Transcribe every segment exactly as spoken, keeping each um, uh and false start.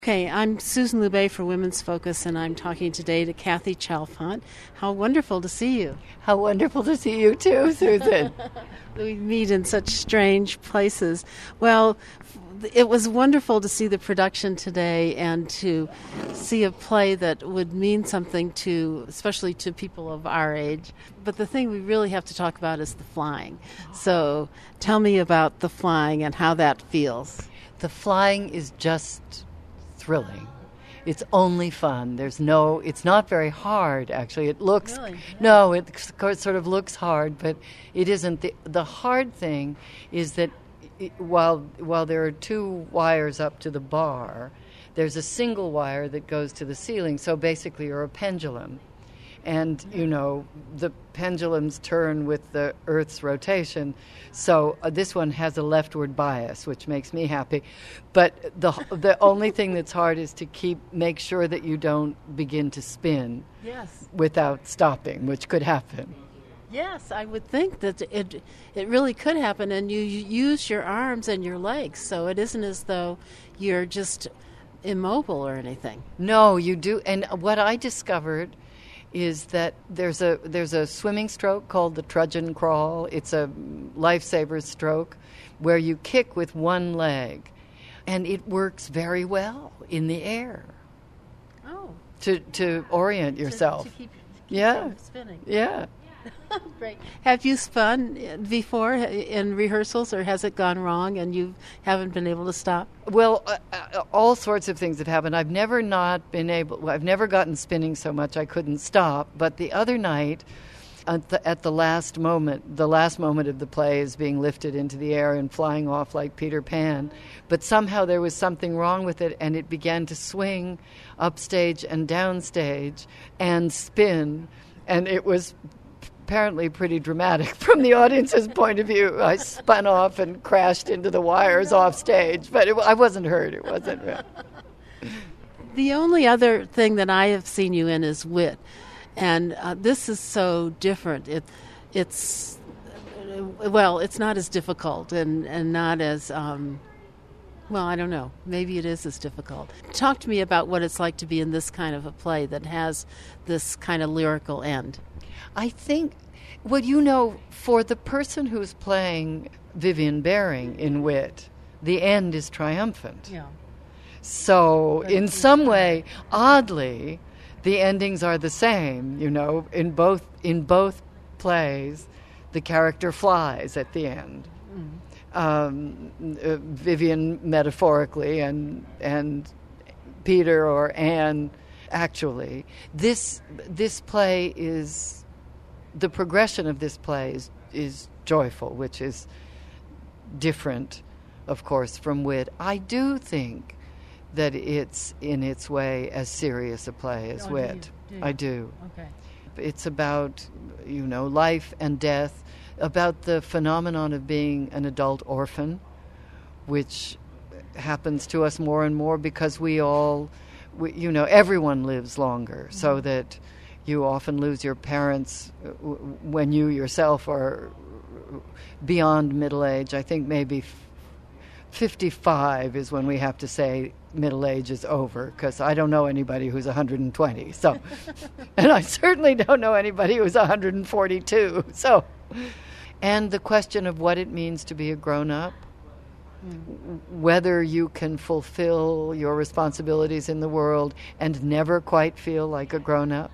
Okay, I'm Susan Loubet for Women's Focus, and I'm talking today to Kathy Chalfant. How wonderful to see you. How wonderful to see you too, Susan. We meet in such strange places. Well, it was wonderful to see the production today and to see a play that would mean something to, especially to people of our age. But the thing we really have to talk about is the flying. So tell me about the flying and how that feels. The flying is just thrilling. It's only fun. There's no, it's not very hard, actually. It looks, Really? no, it sort of looks hard, but it isn't. The, the hard thing is that it, while, while there are two wires up to the bar, there's a single wire that goes to the ceiling, so basically you're a pendulum. And, you know, the pendulums turn with the Earth's rotation. So uh, this one has a leftward bias, which makes me happy. But the the only thing that's hard is to keep make sure that you don't begin to spin Yes. without stopping, which could happen. Yes, I would think that it it really could happen, and you, you use your arms and your legs, so it isn't as though you're just immobile or anything. No, you do. And what I discovered is that there's a there's a swimming stroke called the trudgeon crawl. It's a lifesaver stroke where you kick with one leg, and it works very well in the air. Oh, To to orient yourself. To, to keep, keep Yeah. from spinning. Yeah. Great. Have you spun before in rehearsals, or has it gone wrong and you haven't been able to stop? Well, uh, uh, all sorts of things have happened. I've never not been able. Well, I've never gotten spinning so much I couldn't stop. But the other night, at the, at the last moment, the last moment of the play is being lifted into the air and flying off like Peter Pan. But somehow there was something wrong with it, and it began to swing upstage and downstage and spin, and it was apparently pretty dramatic from the audience's point of view. I spun off and crashed into the wires off stage, but it, I wasn't hurt. It wasn't. The only other thing that I have seen you in is Wit, and uh, this is so different. It, it's uh, well, it's not as difficult and and not as um, well. I don't know. Maybe it is as difficult. Talk to me about what it's like to be in this kind of a play that has this kind of lyrical end. I think, well, you know, for the person who's playing Vivian Baring in Wit, the end is triumphant. Yeah. So, in some way, oddly, the endings are the same. You know, in both in both plays, the character flies at the end. Mm. Um, uh, Vivian metaphorically, and and Peter or Anne actually. This this play is. The progression of this play is, is joyful, which is different, of course, from Wit. I do think that it's, in its way, as serious a play as oh, Wit. Do you? Do you? I do. Okay. It's about, you know, life and death, about the phenomenon of being an adult orphan, which happens to us more and more because we all, we, you know, everyone lives longer, mm-hmm. so that you often lose your parents when you yourself are beyond middle age. I think maybe fifty-five is when we have to say middle age is over, because I don't know anybody who's one hundred twenty. So, and I certainly don't know anybody who's one hundred forty-two. So, and the question of what it means to be a grown-up, mm. whether you can fulfill your responsibilities in the world and never quite feel like a grown-up.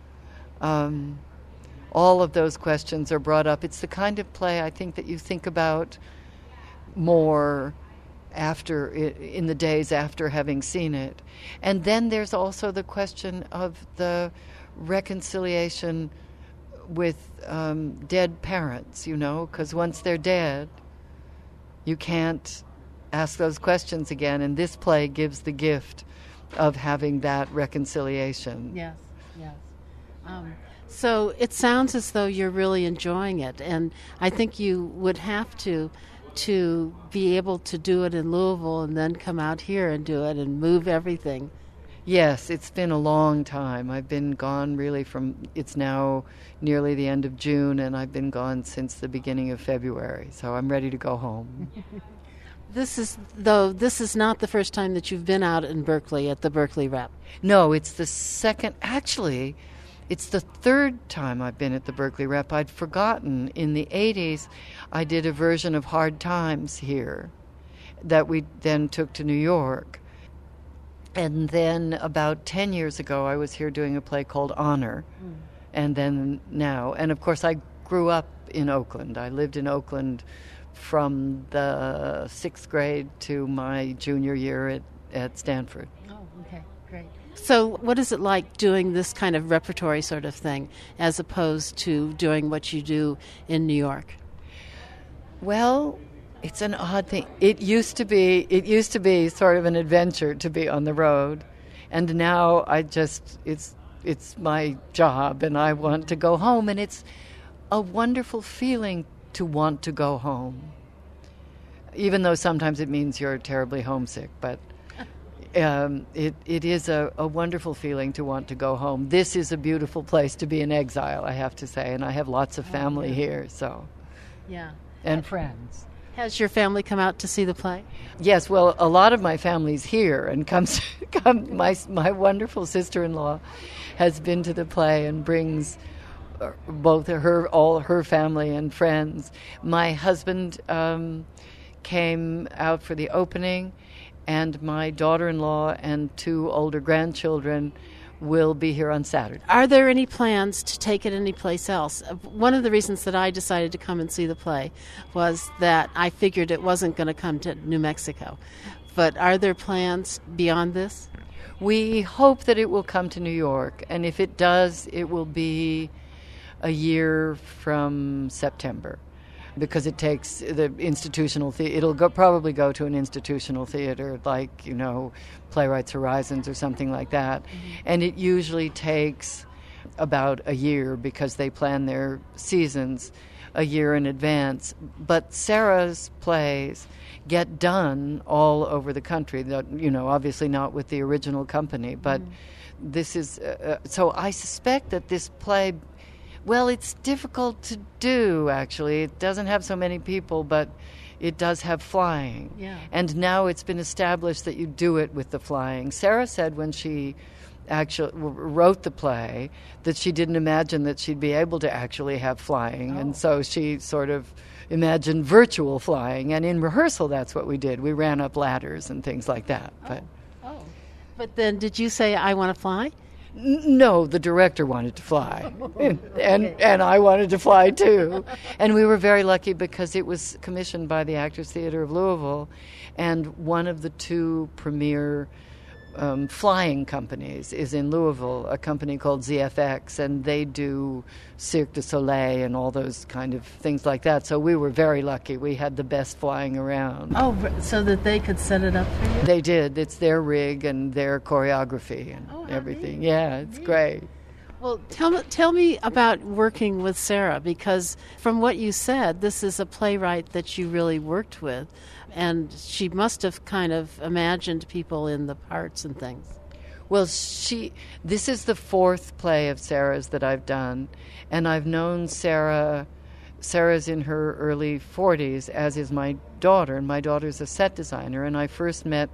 Um, all of those questions are brought up. It's the kind of play I think that you think about more after in the days after having seen it. And then there's also the question of the reconciliation with um, dead parents, you know, because once they're dead, you can't ask those questions again. And this play gives the gift of having that reconciliation. Yes, yes. Um, so it sounds as though you're really enjoying it, and I think you would have to to be able to do it in Louisville and then come out here and do it and move everything. Yes, it's been a long time. I've been gone really from, it's now nearly the end of June, and I've been gone since the beginning of February, so I'm ready to go home. This is, though, this is not the first time that you've been out in Berkeley at the Berkeley Rep. No, it's the second. Actually, it's the third time I've been at the Berkeley Rep. I'd forgotten. In the eighties, I did a version of Hard Times here that we then took to New York. And then about ten years ago, I was here doing a play called Honor. Mm. And then now. And, of course, I grew up in Oakland. I lived in Oakland from the sixth grade to my junior year at, at Stanford. Oh, okay, great. So what is it like doing this kind of repertory sort of thing as opposed to doing what you do in New York? Well, it's an odd thing. It used to be it used to be sort of an adventure to be on the road, and now I just it's it's my job and I want to go home, and it's a wonderful feeling to want to go home, even though sometimes it means you're terribly homesick. But um, it it is a, a wonderful feeling to want to go home. This is a beautiful place to be in exile, I have to say, and I have lots of family oh, yeah. here. So, yeah, and friends. Has your family come out to see the play? Yes, well, a lot of my family's here and comes. come, my my wonderful sister-in-law has been to the play and brings both her, all her family and friends. My husband um, came out for the opening, and my daughter-in-law and two older grandchildren will be here on Saturday. Are there any plans to take it anyplace else? One of the reasons that I decided to come and see the play was that I figured it wasn't going to come to New Mexico. But are there plans beyond this? We hope that it will come to New York, and if it does, it will be a year from September, because it takes the institutional theater. It'll go, probably go to an institutional theater like, you know, Playwrights Horizons or something like that. Mm-hmm. And it usually takes about a year because they plan their seasons a year in advance. But Sarah's plays get done all over the country, you know, obviously not with the original company, but mm-hmm. this is, uh, so I suspect that this play, well, it's difficult to do, actually. It doesn't have so many people, but it does have flying. Yeah. And now it's been established that you do it with the flying. Sarah said when she actually wrote the play that she didn't imagine that she'd be able to actually have flying. Oh. And so she sort of imagined virtual flying. And in rehearsal, that's what we did. We ran up ladders and things like that. Oh. But, oh. But then did you say, I want to fly? No, the director wanted to fly, and, and and I wanted to fly too. And we were very lucky because it was commissioned by the Actors Theatre of Louisville, and one of the two premier um, flying companies is in Louisville, a company called Z F X, and they do Cirque du Soleil and all those kind of things like that. So we were very lucky. We had the best flying around. Oh, so that they could set it up for you? They did. It's their rig and their choreography and oh, everything. Neat. Yeah, it's neat. Great. Well, tell me, tell me about working with Sarah, because from what you said, this is a playwright that you really worked with, and she must have kind of imagined people in the parts and things. Well, she. This is the fourth play of Sarah's that I've done, and I've known Sarah. Sarah's in her early forties, as is my daughter, and my daughter's a set designer, and I first met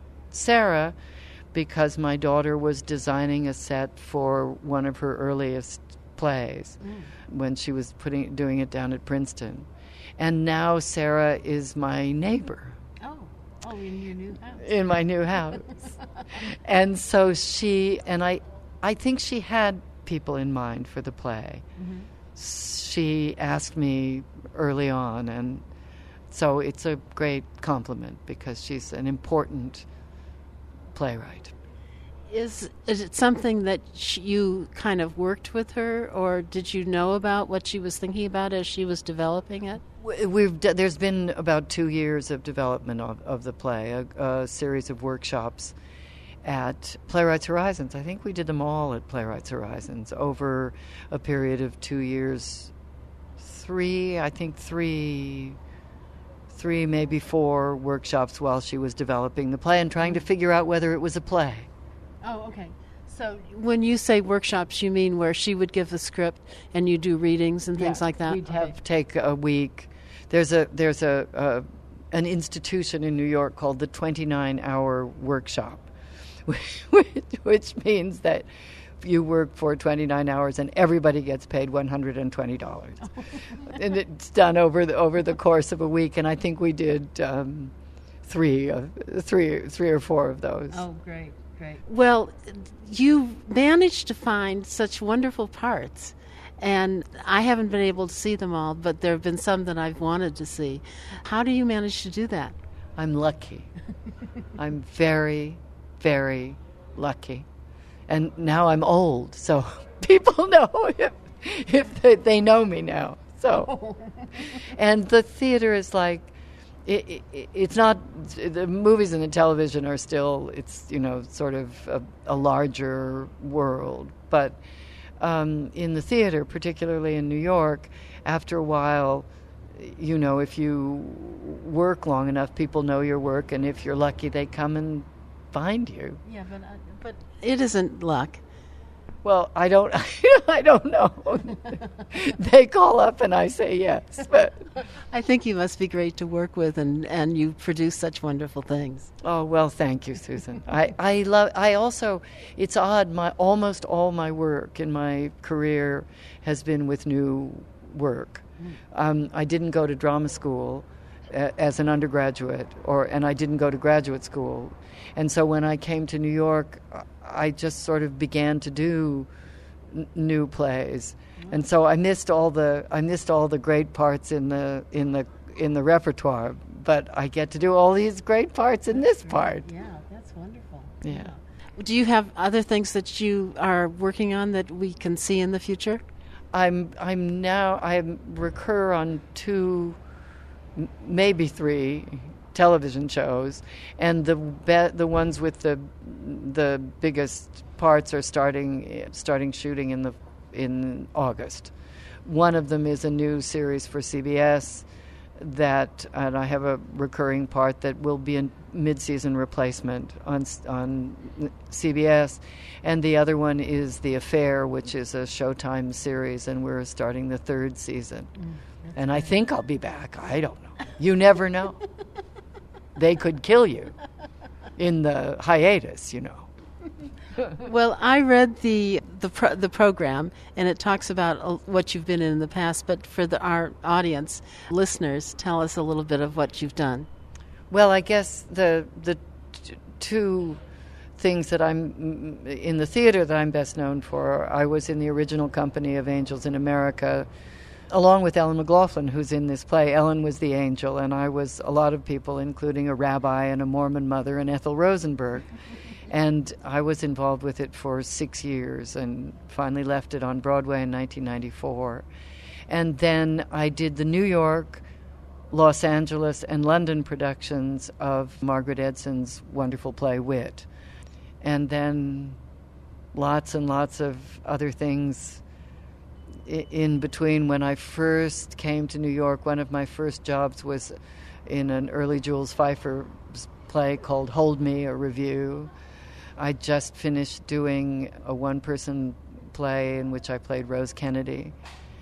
Sarah because my daughter was designing a set for one of her earliest plays mm. when she was putting doing it down at Princeton. And now Sarah is my neighbor. Oh, oh, in your new house. In my new house. And so she, and I, I think she had people in mind for the play. Mm-hmm. She asked me early on, and so it's a great compliment because she's an important playwright. Is is it something that sh- you kind of worked with her, or did you know about what she was thinking about as she was developing it? We've d- there's been about two years of development of, of the play, a, a series of workshops at Playwrights Horizons. I think we did them all at Playwrights Horizons over a period of two years, three, I think three, three, maybe four workshops while she was developing the play and trying to figure out whether it was a play. Oh, okay. So when you say workshops, you mean where she would give the script and you do readings and things yeah, like that? We'd have okay. take a week. There's a there's a, a an institution in New York called the twenty-nine hour workshop, which means that you work for twenty-nine hours and everybody gets paid one hundred twenty dollars. And it's done over the over the course of a week, and I think we did um, three, uh, three, three or four of those. Oh, great, great. Well, you managed to find such wonderful parts, and I haven't been able to see them all, but there have been some that I've wanted to see. How do you manage to do that? I'm lucky. I'm very, very lucky. And now I'm old, so people know if, if they, they know me now. So, and the theater is like, it, it, it's not, the movies and the television are still, it's, you know, sort of a, a larger world. But um, in the theater, particularly in New York, after a while, you know, if you work long enough, people know your work, and if you're lucky, they come and find you. Yeah, but uh, but it isn't luck. Well, I don't, I don't know. They call up and I say yes. But I think you must be great to work with, and, and you produce such wonderful things. Oh, well, thank you, Susan. I, I love. I also, it's odd. My almost all my work in my career has been with new work. Mm. Um, I didn't go to drama school uh, as an undergraduate, or and I didn't go to graduate school, and so when I came to New York, I just sort of began to do n- new plays, and so I missed all the I missed all the great parts in the in the in the repertoire. But I get to do all these great parts in this part. Yeah, that's wonderful. Yeah. yeah. Do you have other things that you are working on that we can see in the future? I'm I'm now I recur on two, m- maybe three television shows, and the be- the ones with the the biggest parts are starting starting shooting in the in August. One of them is a new series for C B S that, and I have a recurring part that will be a mid-season replacement on on C B S, and the other one is The Affair, which is a Showtime series, and we're starting the third season. Mm, and I think I'll be back. I don't know. You never know. They could kill you in the hiatus, you know. Well, I read the the pro- the program, and it talks about uh, what you've been in, in the past. But for the our audience, listeners, tell us a little bit of what you've done. Well, I guess the the t- two things that I'm in the theater that I'm best known for. I was in the original company of Angels in America, along with Ellen McLaughlin, who's in this play. Ellen was the angel, and I was a lot of people, including a rabbi and a Mormon mother and Ethel Rosenberg. And I was involved with it for six years and finally left it on Broadway in nineteen ninety-four. And then I did the New York, Los Angeles, and London productions of Margaret Edson's wonderful play, Wit. And then lots and lots of other things in between. When I first came to New York, one of my first jobs was in an early Jules Feiffer play called Hold Me, a review. I just finished doing a one-person play in which I played Rose Kennedy.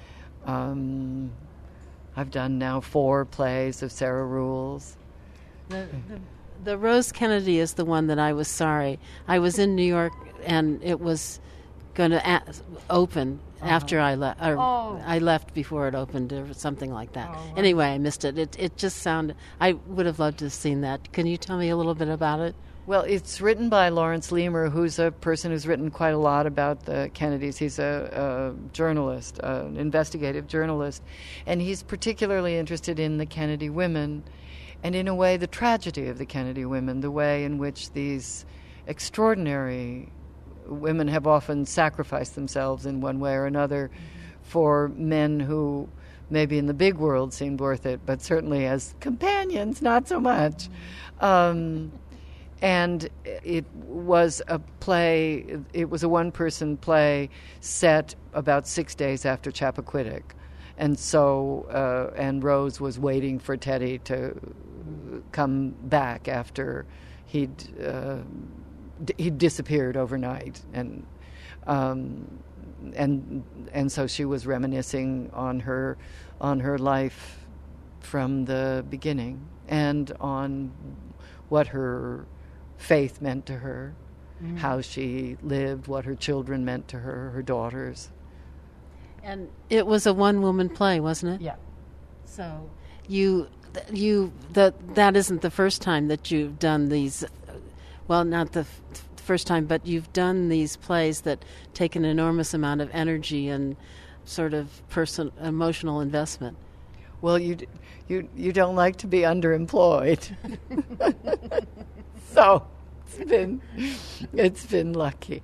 Um, I've done now four plays of Sarah Rules. The, the, the Rose Kennedy is the one that I was sorry. I was in New York, and it was going to a- open uh-huh. after I left. Oh. I left before it opened, or something like that. Oh, anyway, I missed it. It it just sounded. I would have loved to have seen that. Can you tell me a little bit about it? Well, it's written by Lawrence Leamer, who's a person who's written quite a lot about the Kennedys. He's a, a journalist, uh, an investigative journalist, and he's particularly interested in the Kennedy women, and in a way the tragedy of the Kennedy women, the way in which these extraordinary women have often sacrificed themselves in one way or another mm-hmm. for men who maybe in the big world seemed worth it, but certainly as companions, not so much. Mm-hmm. Um, And it was a play, it was a one-person play set about six days after Chappaquiddick. And so, uh, and Rose was waiting for Teddy to come back after he'd, uh, d- he'd disappeared overnight. And, um, and, and so she was reminiscing on her, on her life from the beginning. and on what her faith meant to her, mm-hmm. how she lived, what her children meant to her, her daughters. And it was a one-woman play, wasn't it? Yeah. So you, you that that isn't the first time that you've done these. Well, not the f- first time, but you've done these plays that take an enormous amount of energy and sort of person emotional investment. Well, you d- you you don't like to be underemployed, so it's been it's been lucky.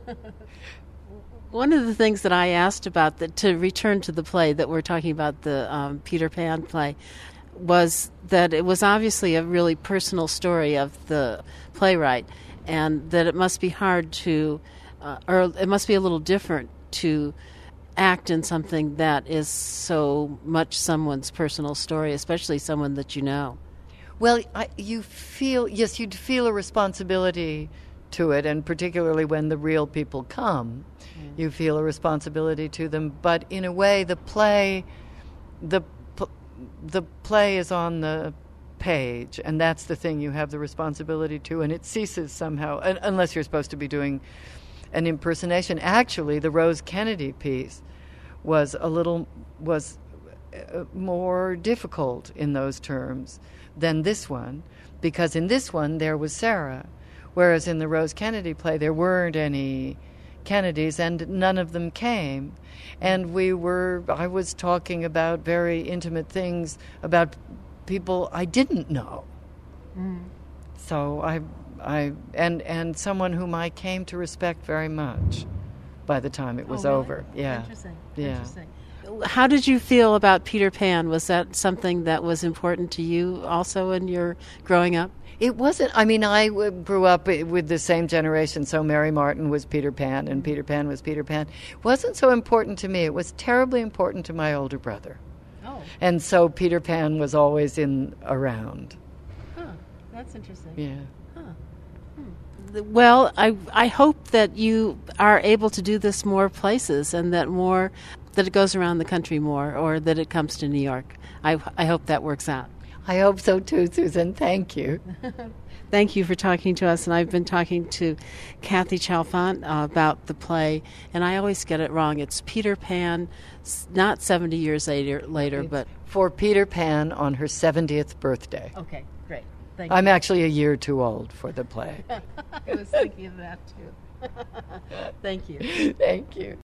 One of the things that I asked about, that to return to the play that we're talking about, the um, Peter Pan play, was that it was obviously a really personal story of the playwright, and that it must be hard to, uh, or it must be a little different to act in something that is so much someone's personal story, especially someone that you know. Well, I, you feel, yes, you'd feel a responsibility to it, and particularly when the real people come, mm. you feel a responsibility to them. But in a way, the play, the the play is on the page, and that's the thing you have the responsibility to, and it ceases somehow, un- unless you're supposed to be doing an impersonation. Actually, the Rose Kennedy piece was a little was uh, more difficult in those terms than this one, because in this one there was Sarah, whereas in the Rose Kennedy play there weren't any Kennedys, and none of them came. And we were, I was talking about very intimate things about people I didn't know. Mm. So I, I, and and someone whom I came to respect very much by the time it was oh, really? over. Yeah. Interesting. Yeah. Interesting. How did you feel about Peter Pan? Was that something that was important to you also in your growing up? It wasn't. I mean, I w- grew up with the same generation, so Mary Martin was Peter Pan, and Peter Pan was Peter Pan. It wasn't so important to me. It was terribly important to my older brother. Oh. And so Peter Pan was always in around. Huh. That's interesting. Yeah. Huh. Hmm. Well, I I hope that you are able to do this more places, and that more that it goes around the country more, or that it comes to New York. I I hope that works out. I hope so too, Susan. Thank you. Thank you for talking to us. And I've been talking to Kathy Chalfant uh, about the play, and I always get it wrong. It's Peter Pan, not seventy years later, later, it's but for Peter Pan on her seventieth birthday. Okay, great. Thank I'm you. actually a year too old for the play. I was thinking of that too. Thank you. Thank you.